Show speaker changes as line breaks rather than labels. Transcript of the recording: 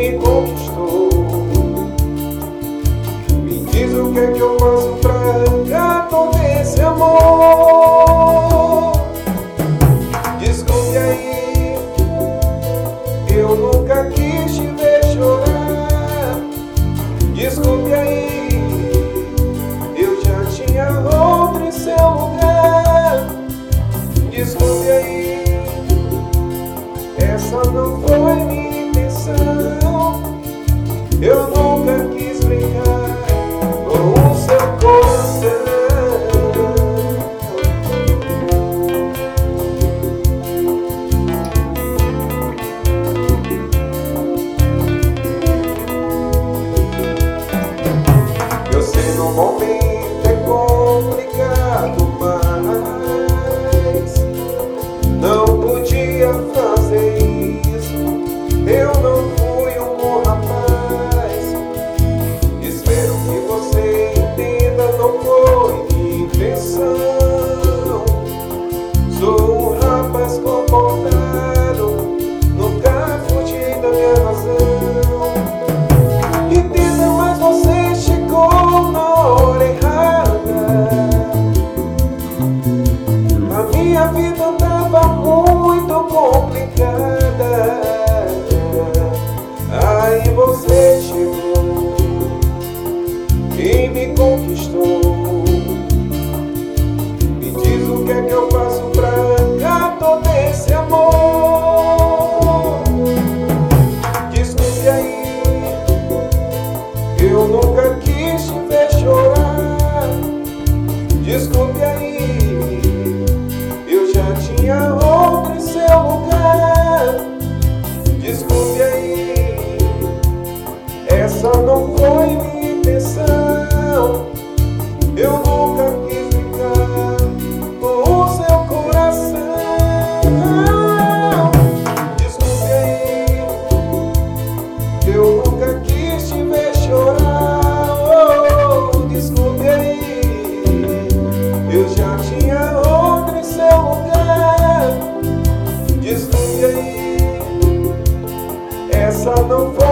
me conquistou. Me diz o que é que eu faço pra ganhar todo esse amor. Desculpe aí, eu nunca quis te ver chorar. Desculpe aí, eu já tinha outro em seu lugar. Desculpe aí, essa não foi minha intenção. Eu nunca quis brincar com o seu coração. Eu sei no momento é complicado, mas não podia fazer isso. Eu não fui um bom rapaz. Espero que você entenda, não foi minha intenção. Sou um rapaz comportado, nunca fugi da minha razão. Entenda, mas você chegou na hora errada. A minha vida tava muito complicada. Aí você chegou e me conquistou. Me diz o que é que eu faço pra ganhar todo esse amor. Desculpe aí, eu nunca quis te ver chorar. Desculpe aí, eu já tinha outro em seu lugar. Desculpe aí, essa não foi minha intenção. Eu nunca quis brincar com o seu coração. Desculpe aí, eu nunca quis te ver chorar. Oh, desculpe aí, eu já tinha outro em seu lugar. Desculpe aí, essa não foi